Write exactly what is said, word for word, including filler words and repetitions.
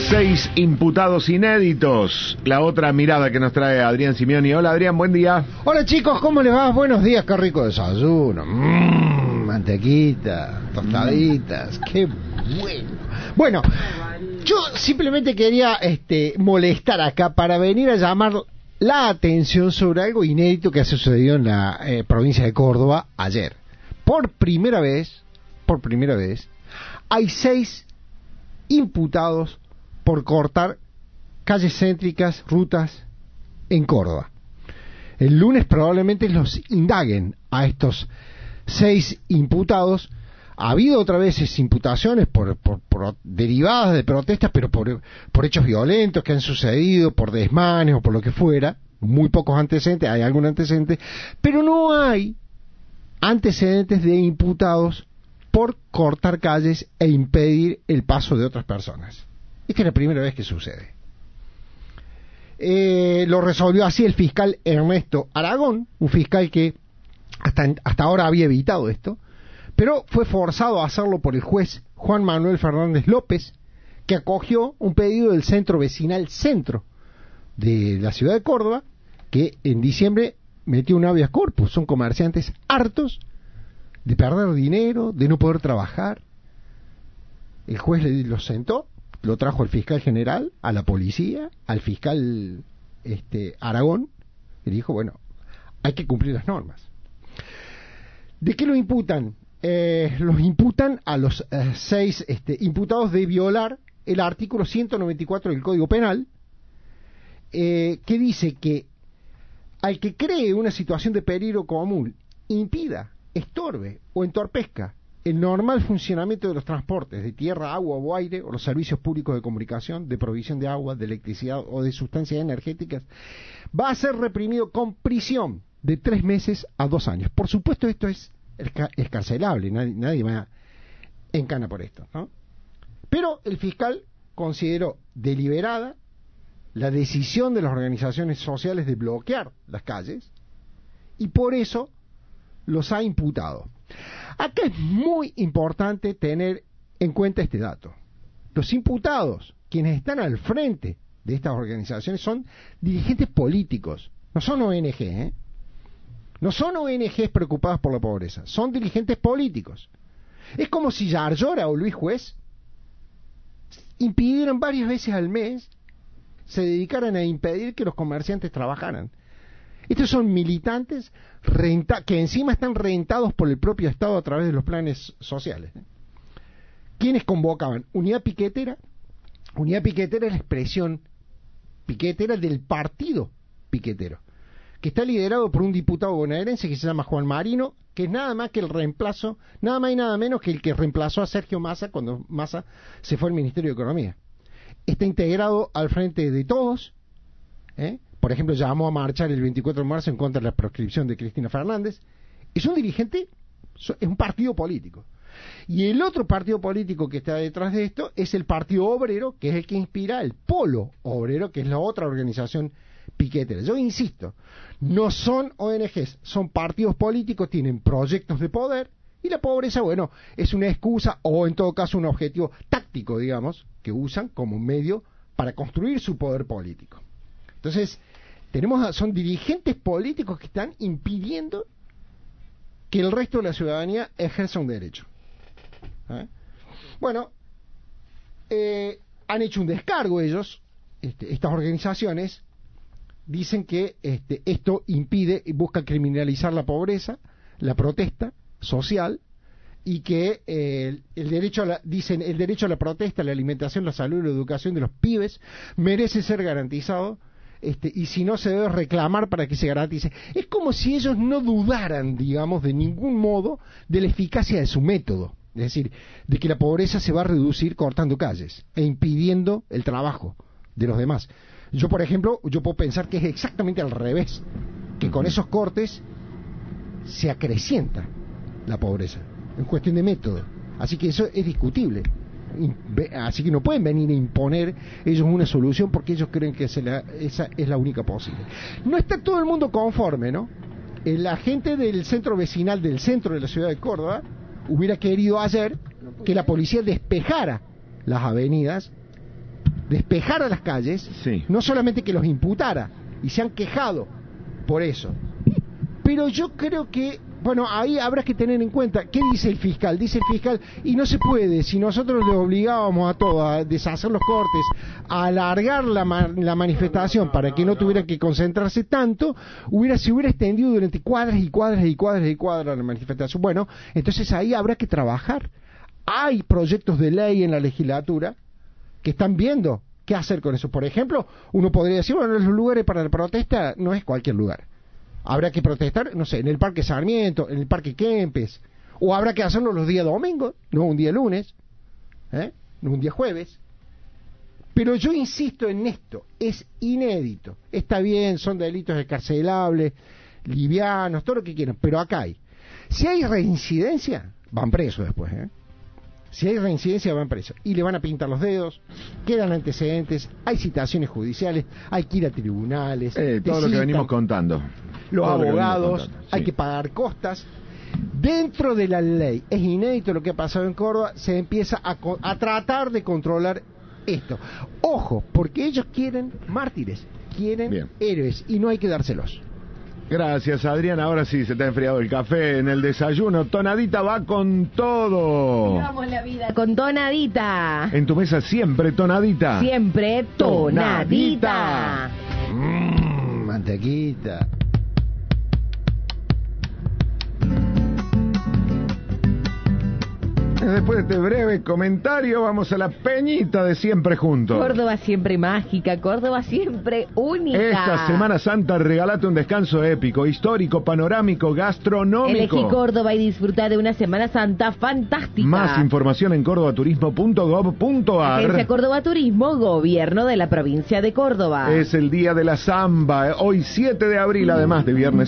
Seis imputados inéditos. La otra mirada que nos trae Adrián Simeoni. Hola Adrián, buen día. Hola chicos, ¿cómo les va? Buenos días, qué rico desayuno. Mmm, mantequita, tostaditas, mm. Qué bueno. Bueno, yo simplemente quería este, molestar acá para venir a llamar la atención sobre algo inédito que ha sucedido en la eh, provincia de Córdoba ayer. Por primera vez, por primera vez, hay seis imputados por cortar calles céntricas, rutas en Córdoba. El lunes probablemente los indaguen a estos seis imputados. Ha habido otra vez imputaciones por, por, por derivadas de protestas, pero por, por hechos violentos que han sucedido, por desmanes o por lo que fuera. Muy pocos antecedentes, hay algún antecedente, pero no hay antecedentes de imputados por cortar calles e impedir el paso de otras personas. Esta es la primera vez que sucede. Eh, lo resolvió así el fiscal Ernesto Aragón, un fiscal que hasta, hasta ahora había evitado esto, pero fue forzado a hacerlo por el juez Juan Manuel Fernández López, que acogió un pedido del Centro Vecinal Centro de la ciudad de Córdoba, que en diciembre metió un habeas corpus. Son comerciantes hartos de perder dinero, de no poder trabajar. El juez le los sentó, lo trajo al fiscal general, a la policía, al fiscal este, Aragón, y dijo, bueno, hay que cumplir las normas. ¿De qué lo imputan? Eh, los imputan a los eh, seis este, imputados de violar el artículo ciento noventa y cuatro del Código Penal, eh, que dice que al que cree una situación de peligro común, impida, estorbe o entorpezca el normal funcionamiento de los transportes de tierra, agua o aire, o los servicios públicos de comunicación, de provisión de agua, de electricidad o de sustancias energéticas, va a ser reprimido con prisión de tres meses a dos años. Por supuesto, esto es escarcelable, nadie, nadie me encana por esto, ¿no? Pero el fiscal consideró deliberada la decisión de las organizaciones sociales de bloquear las calles y por eso los ha imputado. Acá es muy importante tener en cuenta este dato. Los imputados, quienes están al frente de estas organizaciones, son dirigentes políticos, no son O N G, ¿eh? No son O N Ges preocupadas por la pobreza, son dirigentes políticos. Es como si Yarlora o Luis Juez impidieran varias veces al mes, se dedicaran a impedir que los comerciantes trabajaran. Estos son militantes renta que encima están rentados por el propio Estado a través de los planes sociales. ¿Quiénes convocaban? Unidad Piquetera. Unidad Piquetera es la expresión piquetera del partido piquetero, que está liderado por un diputado bonaerense que se llama Juan Marino, que es nada más que el reemplazo, nada más y nada menos que el que reemplazó a Sergio Massa cuando Massa se fue al Ministerio de Economía. Está integrado al Frente de Todos, ¿eh? Por ejemplo, llamó a marchar el veinticuatro de marzo en contra de la proscripción de Cristina Fernández. Es un dirigente, es un partido político. Y el otro partido político que está detrás de esto es el Partido Obrero, que es el que inspira el Polo Obrero, que es la otra organización piquetera. Yo insisto, no son O N Ges, son partidos políticos, tienen proyectos de poder, y la pobreza, bueno, es una excusa o en todo caso un objetivo táctico, digamos, que usan como medio para construir su poder político. Entonces, tenemos son dirigentes políticos que están impidiendo que el resto de la ciudadanía ejerza un derecho. ¿Eh? Bueno, eh, han hecho un descargo ellos, este, estas organizaciones, dicen que este, esto impide y busca criminalizar la pobreza, la protesta social, y que eh, el, el derecho a la, dicen el derecho a la protesta, la alimentación, la salud y la educación de los pibes merece ser garantizado, este, y si no se debe reclamar para que se garantice. Es como si ellos no dudaran, digamos, de ningún modo de la eficacia de su método, es decir, de que la pobreza se va a reducir cortando calles e impidiendo el trabajo de los demás. Yo, por ejemplo, yo puedo pensar que es exactamente al revés, que con esos cortes se acrecienta la pobreza, en cuestión de método. Así que eso es discutible. Así que no pueden venir a imponer ellos una solución porque ellos creen que esa es la única posible. No está todo el mundo conforme, ¿no? La gente del centro vecinal del centro de la ciudad de Córdoba hubiera querido ayer que la policía despejara las avenidas despejara las calles, sí. no solamente que los imputara, y se han quejado por eso. Pero yo creo que, bueno, ahí habrá que tener en cuenta, ¿qué dice el fiscal? Dice el fiscal, y no se puede, si nosotros le obligábamos a todos a deshacer los cortes, a alargar la, ma la manifestación para que no tuvieran que concentrarse tanto, hubiera se hubiera extendido durante cuadras y cuadras y cuadras y cuadras la manifestación. Bueno, entonces ahí habrá que trabajar. Hay proyectos de ley en la legislatura que están viendo qué hacer con eso. Por ejemplo, uno podría decir, bueno, los lugares para la protesta no es cualquier lugar. Habrá que protestar, no sé, en el Parque Sarmiento, en el Parque Kempes, o habrá que hacerlo los días domingos, no un día lunes, ¿eh? no un día jueves. Pero yo insisto en esto, es inédito. Está bien, son delitos escarcelables, livianos, todo lo que quieran, pero acá hay. Si hay reincidencia, van presos después, ¿eh? Si hay reincidencia, van presos. Y le van a pintar los dedos, quedan antecedentes, hay citaciones judiciales, hay que ir a tribunales. Eh, todo lo que venimos contando. Los todo abogados, contando, sí. hay que pagar costas. Dentro de la ley, es inédito lo que ha pasado en Córdoba, se empieza a, a tratar de controlar esto. Ojo, porque ellos quieren mártires, quieren Bien. héroes, y no hay que dárselos. Gracias, Adrián. Ahora sí se te ha enfriado el café en el desayuno. Tonadita va con todo. Vamos la vida con Tonadita. En tu mesa siempre Tonadita. Siempre Tonadita. Mmm, mantequita. Después de este breve comentario, vamos a la peñita de Siempre Juntos. Córdoba siempre mágica, Córdoba siempre única. Esta Semana Santa regalate un descanso épico, histórico, panorámico, gastronómico. Elegí Córdoba y disfruta de una Semana Santa fantástica. Más información en córdoba turismo punto gob punto ar. Agencia Córdoba Turismo, Gobierno de la Provincia de Córdoba. Es el día de la Zamba, hoy siete de abril, además de viernes